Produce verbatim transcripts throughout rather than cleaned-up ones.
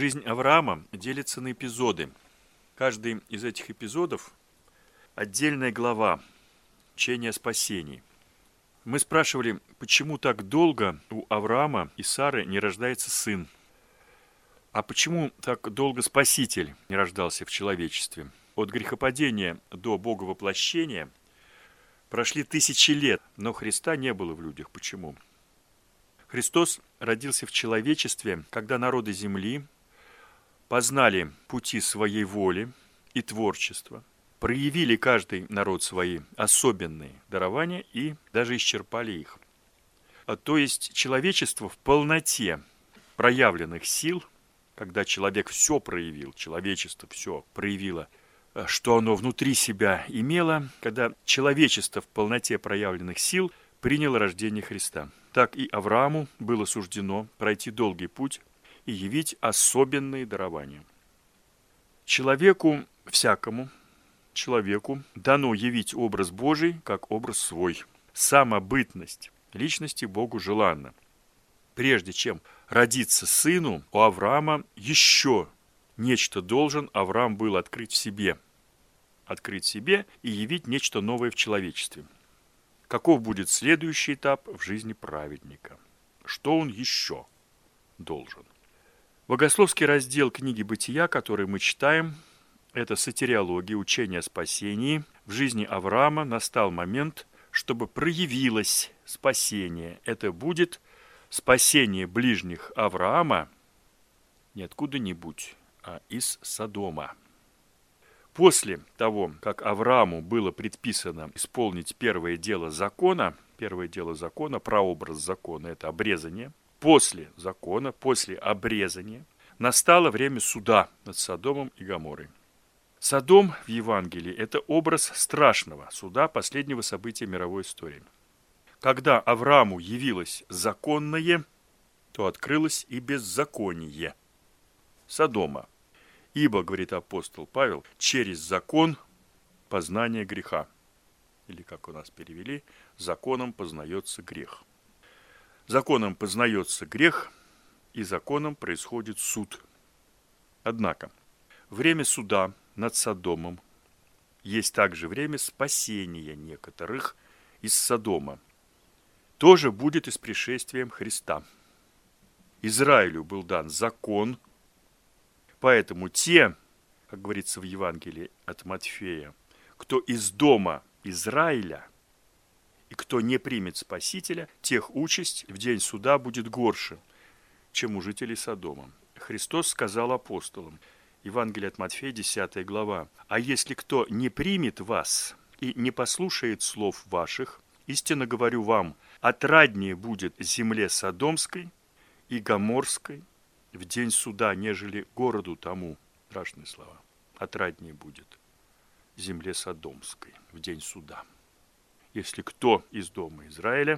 Жизнь Авраама делится на эпизоды. Каждый из этих эпизодов – отдельная глава учения о спасении. Мы спрашивали, почему так долго у Авраама и Сары не рождается сын? А почему так долго Спаситель не рождался в человечестве? От грехопадения до Боговоплощения прошли тысячи лет, но Христа не было в людях. Почему? Христос родился в человечестве, когда народы земли познали пути своей воли и творчества, проявили каждый народ свои особенные дарования и даже исчерпали их. То есть человечество в полноте проявленных сил, когда человек все проявил, человечество все проявило, что оно внутри себя имело, когда человечество в полноте проявленных сил приняло рождение Христа. Так и Аврааму было суждено пройти долгий путь и явить особенные дарования. Человеку, всякому человеку дано явить образ Божий как образ свой. Самобытность личности Богу желанна. Прежде чем родиться сыну, у Авраама еще нечто должен Авраам был открыть в себе. Открыть в себе и явить нечто новое в человечестве. Каков будет следующий этап в жизни праведника? Что он еще должен? Богословский раздел книги «Бытия», который мы читаем, это сотириология, учение о спасении. В жизни Авраама настал момент, чтобы проявилось спасение. Это будет спасение ближних Авраама не откуда-нибудь, а из Содома. После того, как Аврааму было предписано исполнить первое дело закона, первое дело закона, прообраз закона – это обрезание, после закона, после обрезания, настало время суда над Содомом и Гоморрой. Содом в Евангелии – это образ страшного суда, последнего события мировой истории. Когда Аврааму явилось законное, то открылось и беззаконие Содома. Ибо, говорит апостол Павел, через закон познание греха. Или, как у нас перевели, законом познается грех. Законом познается грех, и законом происходит суд. Однако, время суда над Содомом есть также время спасения некоторых из Содома. Тоже будет и с пришествием Христа. Израилю был дан закон, поэтому те, как говорится в Евангелии от Матфея, кто из дома Израиля и кто не примет Спасителя, тех участь в день суда будет горше, чем у жителей Содома. Христос сказал апостолам, Евангелие от Матфея, десятая глава, «А если кто не примет вас и не послушает слов ваших, истинно говорю вам, отраднее будет земле Содомской и Гоморской в день суда, нежели городу тому». Страшные слова. Отраднее будет земле Содомской в день суда, если кто из дома Израиля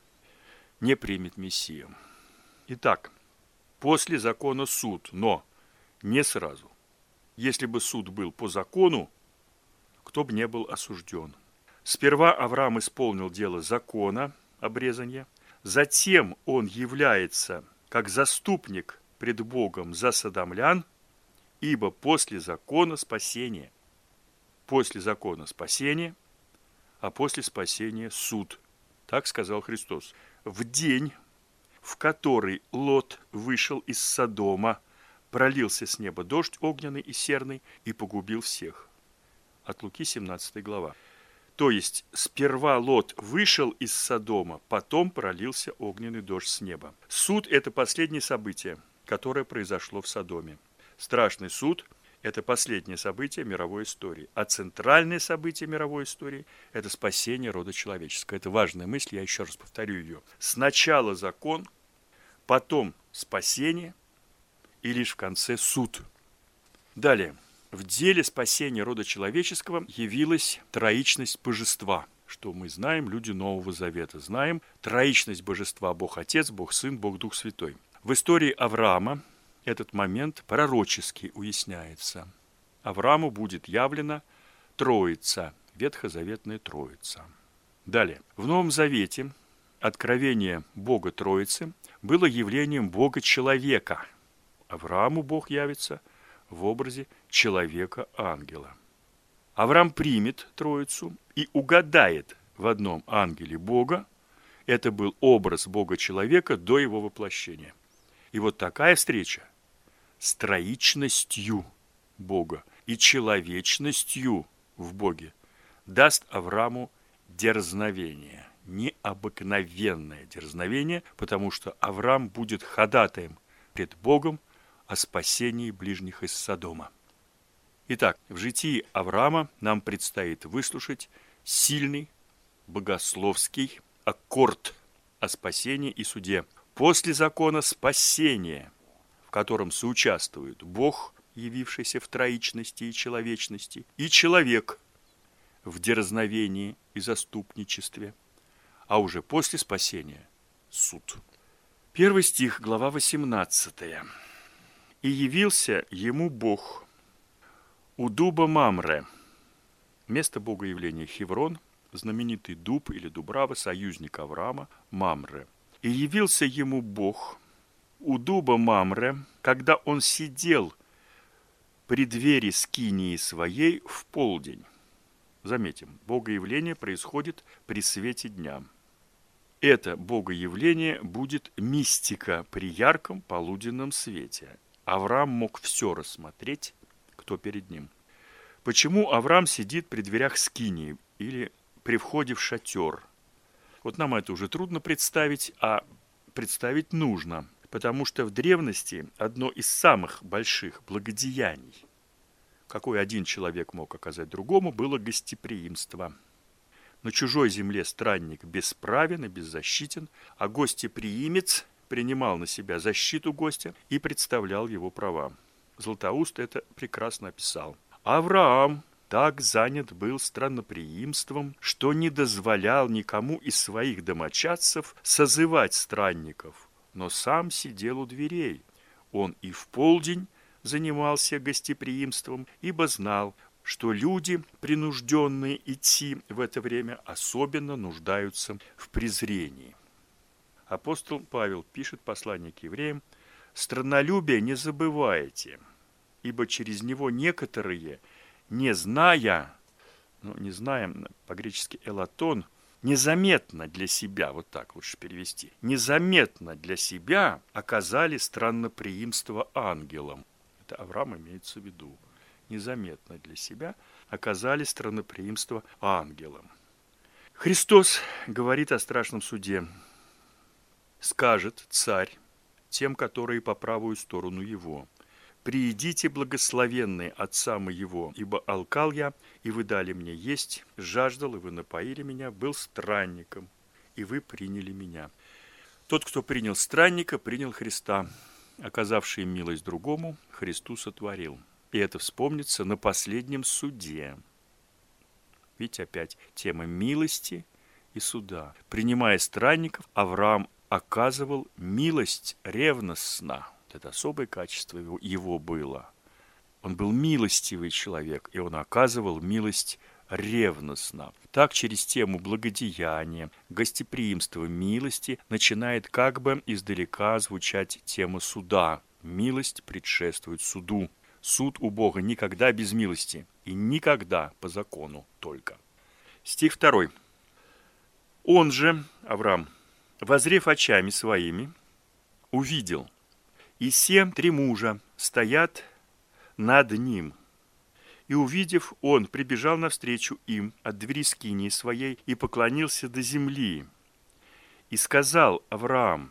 не примет Мессию. Итак, после закона суд, но не сразу. Если бы суд был по закону, кто бы не был осужден. Сперва Авраам исполнил дело закона, обрезания, затем он является как заступник пред Богом за содомлян, ибо после закона спасение. После закона спасение, а после спасения суд. Так сказал Христос. В день, в который Лот вышел из Содома, пролился с неба дождь огненный и серный и погубил всех. От Луки, семнадцатая глава. То есть, сперва Лот вышел из Содома, потом пролился огненный дождь с неба. Суд – это последнее событие, которое произошло в Содоме. Страшный суд – это последнее событие мировой истории. А центральное событие мировой истории – это спасение рода человеческого. Это важная мысль, я еще раз повторю ее. Сначала закон, потом спасение и лишь в конце суд. Далее. В деле спасения рода человеческого явилась троичность божества, что мы знаем, люди Нового Завета знаем. Троичность божества – Бог Отец, Бог Сын, Бог Дух Святой. В истории Авраама этот момент пророчески уясняется. Аврааму будет явлена Троица, ветхозаветная Троица. Далее. В Новом Завете откровение Бога Троицы было явлением Бога-человека. Аврааму Бог явится в образе человека-ангела. Авраам примет Троицу и угадает в одном ангеле Бога. Это был образ Бога-человека до его воплощения. И вот такая встреча с троичностью Бога и человечностью в Боге даст Аврааму дерзновение, необыкновенное дерзновение, потому что Авраам будет ходатаем пред Богом о спасении ближних из Содома. Итак, в житии Авраама нам предстоит выслушать сильный богословский аккорд о спасении и суде. После закона спасения, в котором соучаствуют Бог, явившийся в троичности и человечности, и человек в дерзновении и заступничестве, а уже после спасения суд. Первый стих, глава восемнадцатая. «И явился ему Бог у дуба Мамре». Место богоявления Хеврон, знаменитый дуб или дубрава, союзник Авраама, Мамре. «И явился ему Бог у дуба Мамре, когда он сидел при двери скинии своей в полдень». Заметим, богоявление происходит при свете дня. Это богоявление будет мистика при ярком полуденном свете. Авраам мог все рассмотреть, кто перед ним. Почему Авраам сидит при дверях скинии или при входе в шатер? Вот нам это уже трудно представить, а представить нужно, потому что в древности одно из самых больших благодеяний, какой один человек мог оказать другому, было гостеприимство. На чужой земле странник бесправен и беззащитен, а гостеприимец принимал на себя защиту гостя и представлял его права. Златоуст это прекрасно описал. Авраам так занят был странноприимством, что не дозволял никому из своих домочадцев созывать странников, но сам сидел у дверей. Он и в полдень занимался гостеприимством, ибо знал, что люди, принужденные идти в это время, особенно нуждаются в презрении. Апостол Павел пишет послание к евреям: «Страннолюбие не забывайте, ибо через него некоторые, не зная, ну, не знаем, по-гречески элатон, незаметно для себя, вот так лучше перевести, незаметно для себя оказали странноприимство ангелам». Это Авраам имеется в виду. Незаметно для себя оказали странноприимство ангелам. Христос говорит о страшном суде. «Скажет царь тем, которые по правую сторону его: приидите, благословенные отца моего, ибо алкал я, и вы дали мне есть, жаждал, и вы напоили меня, был странником, и вы приняли меня». Тот, кто принял странника, принял Христа. Оказавший милость другому, Христу сотворил. И это вспомнится на последнем суде. Ведь опять тема милости и суда. Принимая странников, Авраам оказывал милость ревностно. Это особое качество его, его было. Он был милостивый человек, и он оказывал милость ревностно. Так через тему благодеяния, гостеприимства, милости начинает как бы издалека звучать тема суда. Милость предшествует суду. Суд у Бога никогда без милости и никогда по закону только. Стих второй. «Он же, Авраам, возрев очами своими, увидел, и се три мужа стоят над ним. И, увидев, он прибежал навстречу им от двери скинии своей и поклонился до земли. И сказал Авраам: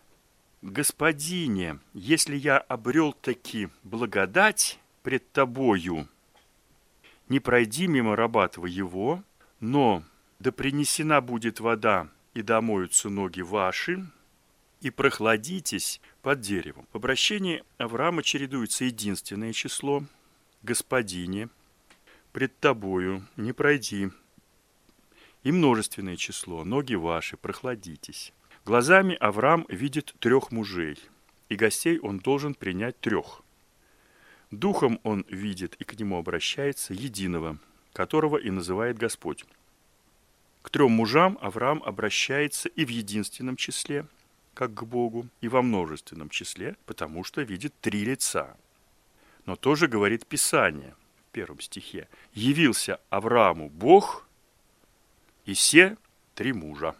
Господине, если я обрел таки благодать пред тобою, не пройди мимо раба твоего, но да принесена будет вода, и домоются ноги ваши, и прохладитесь под деревом». В обращении Авраама чередуется единственное число «Господине, пред тобою, не пройди», и множественное число «Ноги ваши, прохладитесь». Глазами Авраам видит трех мужей, и гостей он должен принять трех. Духом он видит и к нему обращается единого, которого и называет Господь. К трем мужам Авраам обращается и в единственном числе, как к Богу, и во множественном числе, потому что видит три лица. Но тоже говорит Писание в первом стихе. «Явился Аврааму Бог, и се три мужа».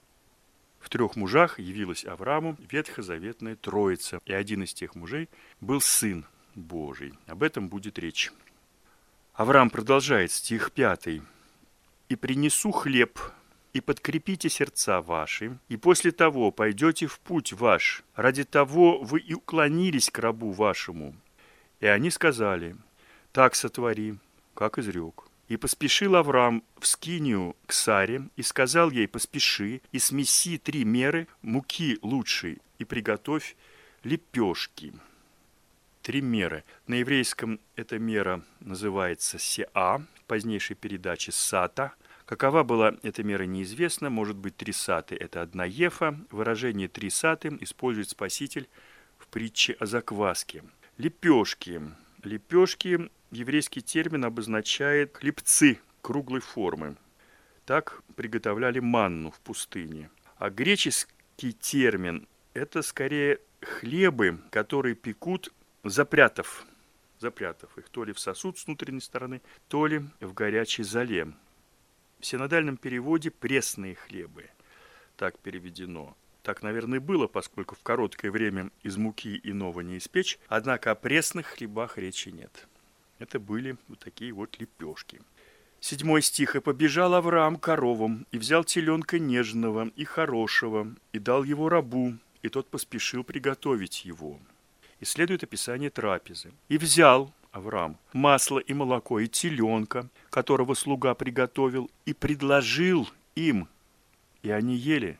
В трех мужах явилась Аврааму ветхозаветная Троица, и один из тех мужей был Сын Божий. Об этом будет речь. Авраам продолжает, стих пятый. «И принесу хлеб, и подкрепите сердца ваши, и после того пойдете в путь ваш. Ради того вы и уклонились к рабу вашему». И они сказали: «Так сотвори, как изрек». И поспешил Авраам в скинию к Саре, и сказал ей: «Поспеши, и смеси три меры муки лучшей, и приготовь лепешки». Три меры. На еврейском эта мера называется сеа, в позднейшей передаче сата. Какова была эта мера, неизвестно. Может быть, три саты – это одна ефа. Выражение «три саты» использует Спаситель в притче о закваске. Лепешки. Лепешки, еврейский термин, обозначает хлебцы круглой формы. Так приготовляли манну в пустыне. А греческий термин – это скорее хлебы, которые пекут, запрятав, запрятав их то ли в сосуд с внутренней стороны, то ли в горячей золе. В синодальном переводе «пресные хлебы» так переведено. Так, наверное, было, поскольку в короткое время из муки иного не испечь, однако о пресных хлебах речи нет. Это были вот такие вот лепешки. Седьмой стих. «И побежал Авраам к коровам, и взял теленка нежного и хорошего, и дал его рабу, и тот поспешил приготовить его». И следует описание трапезы. «И взял Авраам масло и молоко, и теленка, которого слуга приготовил, и предложил им, и они ели.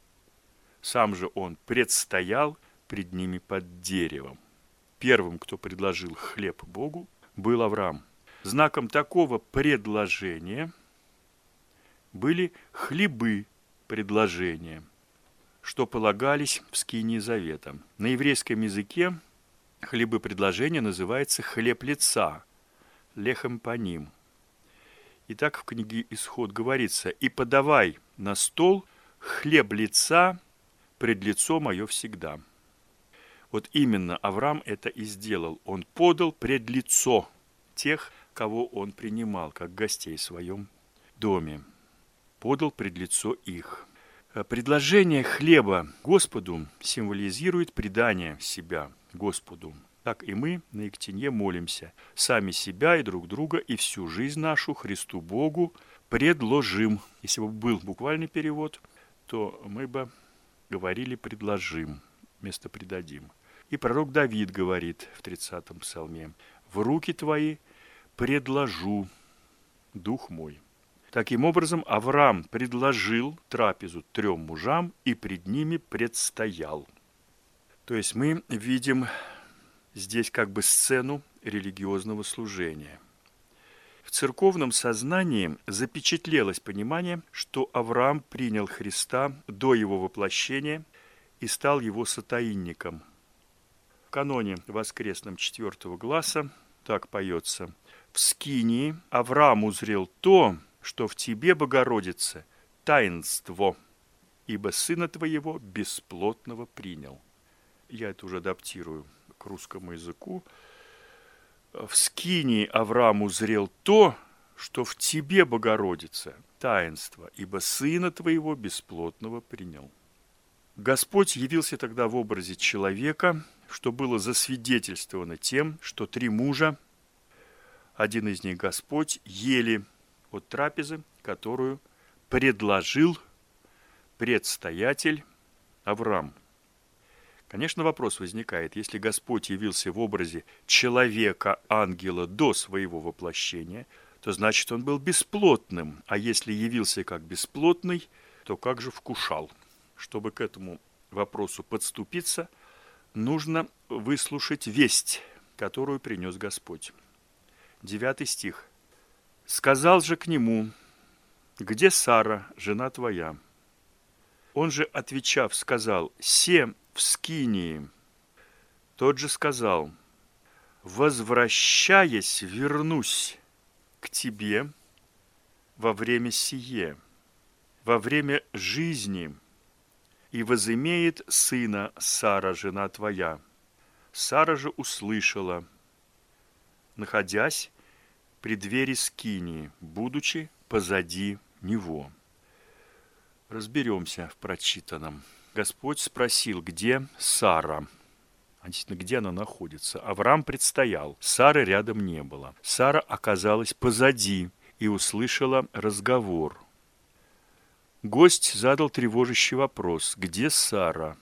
Сам же он предстоял пред ними под деревом». Первым, кто предложил хлеб Богу, был Авраам. Знаком такого предложения были хлебы предложения, что полагались в скинии завета. На еврейском языке хлебы предложения называется хлеб лица, лехем паним. И так в книге Исход говорится: «И подавай на стол хлеб лица пред лицо мое всегда». Вот именно Авраам это и сделал. Он подал пред лицо тех, кого он принимал, как гостей в своем доме. Подал пред лицо их. Предложение хлеба Господу символизирует предание себя Господу. Так и мы на Ектенье молимся: сами себя и друг друга и всю жизнь нашу Христу Богу предложим. Если бы был буквальный перевод, то мы бы говорили «предложим» вместо «предадим». И пророк Давид говорит в тридцатом псалме: «В руки твои предложу дух мой». Таким образом, Авраам предложил трапезу трем мужам и пред ними предстоял. То есть мы видим здесь как бы сцену религиозного служения. В церковном сознании запечатлелось понимание, что Авраам принял Христа до его воплощения и стал его сотаинником. В каноне воскресном четвертого гласа так поется: «В скинии Авраам узрел то, что в тебе, Богородице, таинство, ибо сына твоего бесплотного принял». Я это уже адаптирую к русскому языку. «В скинии Авраам узрел то, что в тебе, Богородице, таинство, ибо сына твоего бесплотного принял». Господь явился тогда в образе человека, что было засвидетельствовано тем, что три мужа, один из них Господь, ели от трапезы, которую предложил предстоятель Авраам. Конечно, вопрос возникает: если Господь явился в образе человека-ангела до своего воплощения, то значит, он был бесплотным. А если явился как бесплотный, то как же вкушал? Чтобы к этому вопросу подступиться, нужно выслушать весть, которую принес Господь. Девятый стих. «Сказал же к нему: где Сара, жена твоя? Он же, отвечав, сказал: се в скинии». Тот же сказал: возвращаясь, вернусь к тебе во время сие, во время жизни, и возымеет сына Сара, жена твоя. Сара же услышала, находясь при двери скинии, будучи позади него. Разберемся в прочитанном. Господь спросил, где Сара? А действительно, где она находится? Авраам предстоял, Сары рядом не было. Сара оказалась позади и услышала разговор. Гость задал тревожащий вопрос: где Сара?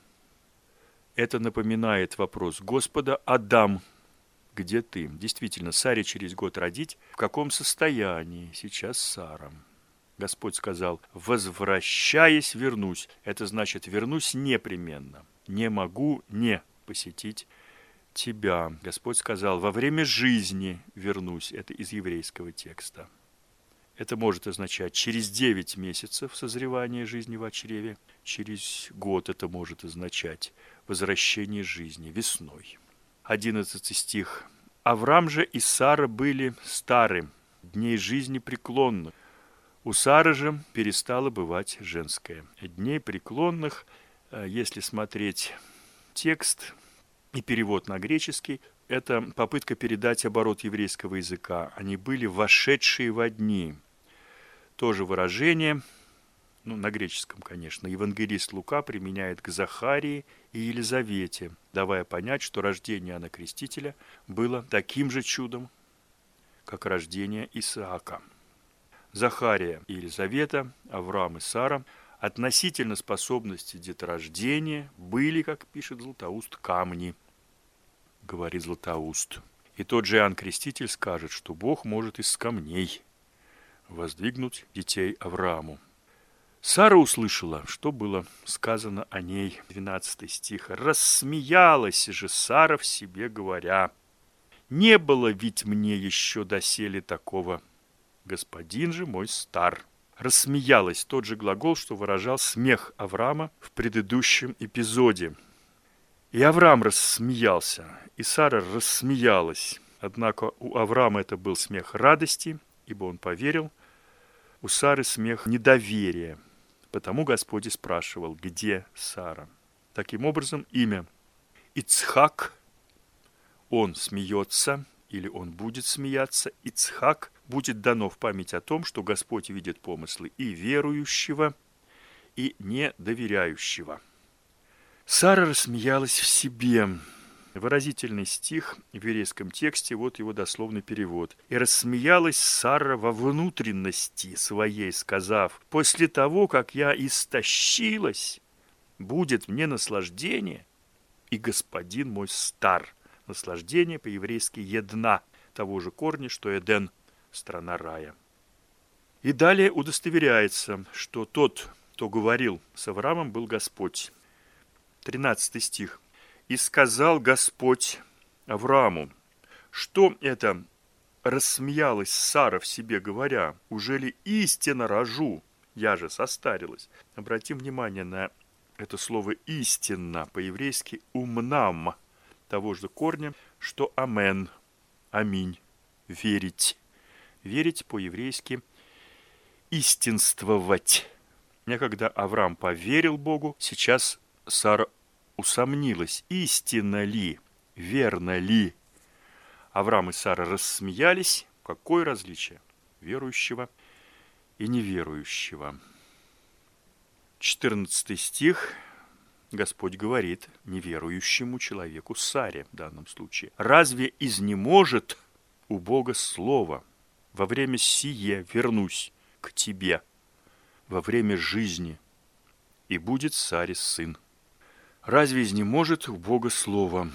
Это напоминает вопрос Господа: Адам, где ты? Действительно, Саре через год родить. В каком состоянии сейчас Сара? Господь сказал: возвращаясь, вернусь. Это значит, вернусь непременно. Не могу не посетить тебя. Господь сказал: во время жизни вернусь. Это из еврейского текста. Это может означать через девять месяцев созревания жизни в чреве. Через год это может означать возвращение жизни весной. Одиннадцатый стих. Авраам же и Сара были стары, дней жизни преклонных. У Сары же перестало бывать женское. Дней преклонных, если смотреть текст и перевод на греческий, это попытка передать оборот еврейского языка. Они были вошедшие во дни. Тоже выражение, ну, на греческом, конечно, евангелист Лука применяет к Захарии и Елизавете, давая понять, что рождение Иоанна Крестителя было таким же чудом, как рождение Исаака. Захария и Елизавета, Авраам и Сара относительно способности деторождения были, как пишет Златоуст, камни, говорит Златоуст. И тот же Иоанн Креститель скажет, что Бог может из камней воздвигнуть детей Аврааму. Сара услышала, что было сказано о ней. двенадцатый стих. «Рассмеялась же Сара в себе, говоря: не было ведь мне еще доселе такого, господин же мой стар». Рассмеялась — тот же глагол, что выражал смех Авраама в предыдущем эпизоде. И Авраам рассмеялся, и Сара рассмеялась. Однако у Авраама это был смех радости, ибо он поверил. У Сары смех недоверия. Потому Господь и спрашивал: где Сара? Таким образом, имя Ицхак, он смеется, или он будет смеяться, Ицхак будет дано в память о том, что Господь видит помыслы и верующего, и недоверяющего. Сара рассмеялась в себе. Выразительный стих в еврейском тексте, вот его дословный перевод. «И рассмеялась Сара во внутренности своей, сказав: после того, как я истощилась, будет мне наслаждение, и господин мой стар». Наслаждение по-еврейски «една», того же корня, что «эден», страна рая. И далее удостоверяется, что тот, кто говорил с Авраамом, был Господь. тринадцатый стих. «И сказал Господь Аврааму». Что это рассмеялась Сара в себе, говоря: «Уже ли истинно рожу? Я же состарилась». Обратим внимание на это слово «истинно», по-еврейски «умнам», того же корня, что «амен», «аминь», «верить». Верить по-еврейски «истинствовать». Некогда Авраам поверил Богу, сейчас Сара усомнилась, истинно ли, верно ли. Авраам и Сара рассмеялись. Какое различие верующего и неверующего? четырнадцатый стих. Господь говорит неверующему человеку, Саре в данном случае: «Разве изнеможет у Бога слово? Во время сие вернусь к тебе, во время жизни, и будет Саре сын». Разве изнеможет у Бога слово?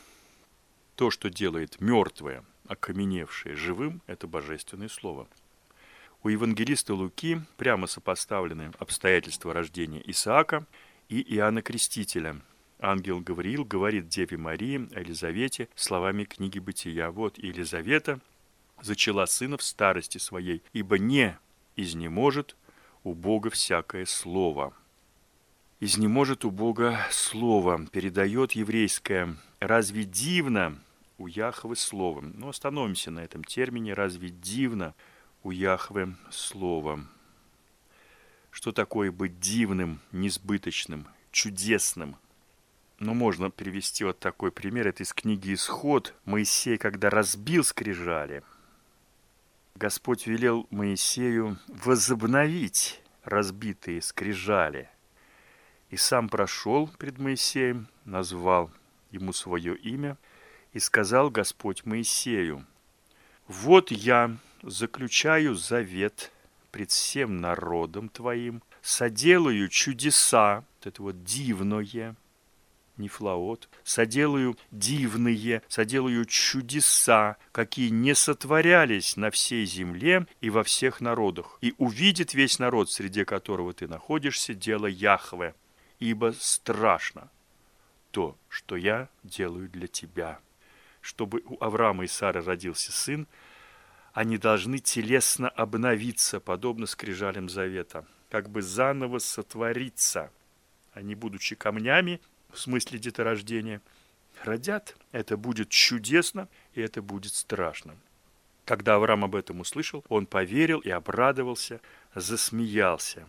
То, что делает мертвое, окаменевшее живым, это божественное слово. У евангелиста Луки прямо сопоставлены обстоятельства рождения Исаака и Иоанна Крестителя. Ангел Гавриил говорит Деве Марии о Елизавете словами книги Бытия. Вот Елизавета зачала сына в старости своей, ибо не изнеможет у Бога всякое слово. Изнеможет у Бога слово, передает еврейское «разве дивно у Яхвы слово». Но остановимся на этом термине «разве дивно у Яхвы слово». Что такое быть дивным, несбыточным, чудесным. Но можно привести вот такой пример. Это из книги «Исход». Моисей, когда разбил скрижали, Господь велел Моисею возобновить разбитые скрижали. И сам прошел пред Моисеем, назвал ему свое имя, и сказал Господь Моисею: «Вот я заключаю завет пред всем народом твоим, соделаю чудеса», это вот дивное, нефлаот, «соделаю дивные, соделаю чудеса, какие не сотворялись на всей земле и во всех народах. И увидит весь народ, среди которого ты находишься, дело Яхве, ибо страшно то, что я делаю для тебя». Чтобы у Авраама и Сары родился сын, они должны телесно обновиться, подобно скрижалям завета, как бы заново сотвориться. Они, будучи камнями, в смысле деторождения, родят. Это будет чудесно, и это будет страшно. Когда Авраам об этом услышал, он поверил и обрадовался, засмеялся.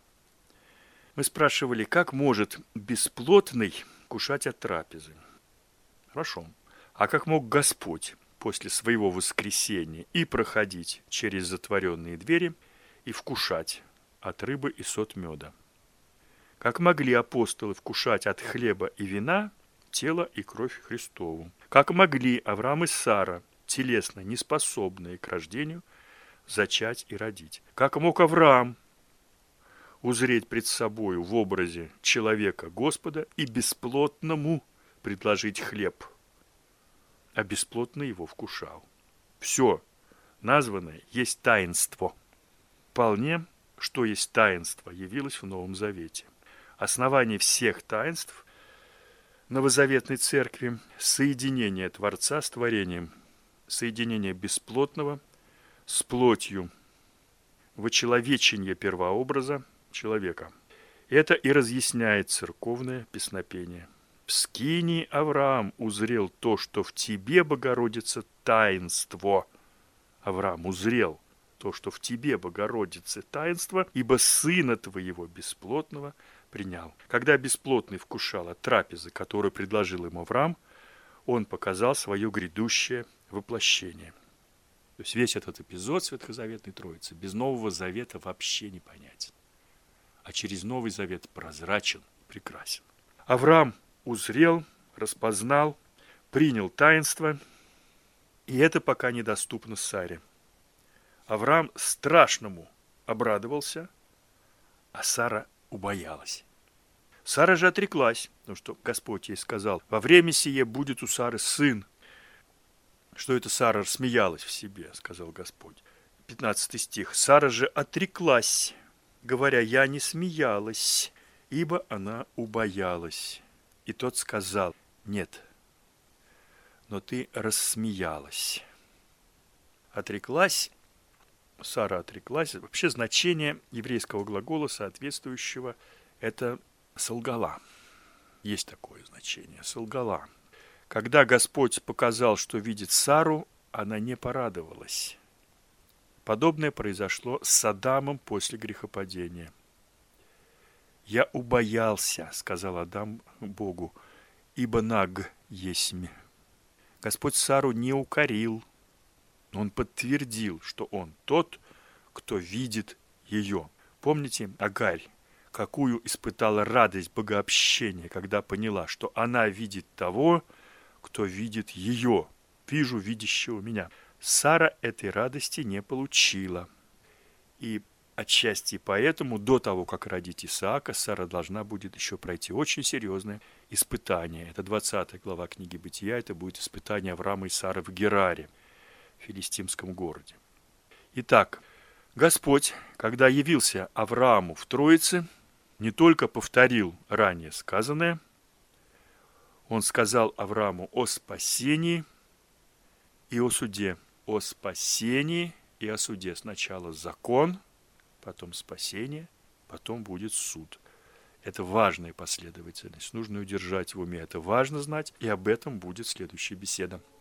Мы спрашивали, как может бесплотный кушать от трапезы? Хорошо. А как мог Господь после своего воскресения и проходить через затворенные двери и вкушать от рыбы и сот меда? Как могли апостолы вкушать от хлеба и вина тело и кровь Христову? Как могли Авраам и Сара, телесно неспособные к рождению, зачать и родить? Как мог Авраам узреть пред собою в образе человека Господа и бесплотному предложить хлеб, а бесплотно его вкушал? Все названное есть таинство. Вполне, что есть таинство, явилось в Новом Завете. Основание всех таинств новозаветной церкви – соединение Творца с творением, соединение бесплотного с плотью, вочеловечение первообраза человека. Это и разъясняет церковное песнопение. «В скинии Авраам узрел то, что в тебе, Богородица, таинство». Авраам узрел то, что в тебе, Богородице, таинство, ибо сына твоего бесплотного принял. Когда бесплотный вкушал от трапезы, которую предложил ему Авраам, он показал свое грядущее воплощение. То есть весь этот эпизод Ветхозаветной Троицы без Нового Завета вообще не понятен. А через Новый Завет прозрачен, прекрасен. Авраам узрел, распознал, принял таинство, и это пока недоступно Саре. Авраам страшному обрадовался, а Сара убоялась. Сара же отреклась, потому что Господь ей сказал: «Во время сие будет у Сары сын». Что это Сара рассмеялась в себе, сказал Господь. пятнадцатый стих. «Сара же отреклась, говоря: я не смеялась, ибо она убоялась». И тот сказал: «Нет, но ты рассмеялась». Отреклась, Сара отреклась. Вообще значение еврейского глагола, соответствующего, это солгала. Есть такое значение, солгала. Когда Господь показал, что видит Сару, она не порадовалась. Подобное произошло с Адамом после грехопадения. «Я убоялся, — сказал Адам Богу, — ибо наг есмь». Господь Сару не укорил, но он подтвердил, что он тот, кто видит ее. Помните Агарь, какую испытала радость богообщения, когда поняла, что она видит того, кто видит ее. «Вижу видящего меня». Сара этой радости не получила. И отчасти поэтому до того, как родить Исаака, Сара должна будет еще пройти очень серьезное испытание. Это двадцатая глава книги Бытия, это будет испытание Авраама и Сары в Гераре, в филистимском городе. Итак, Господь, когда явился Аврааму в Троице, не только повторил ранее сказанное, Он сказал Аврааму о спасении и о суде. О спасении и о суде. Сначала закон, потом спасение, потом будет суд. Это важная последовательность. Нужно удержать в уме. Это важно знать, и об этом будет следующая беседа.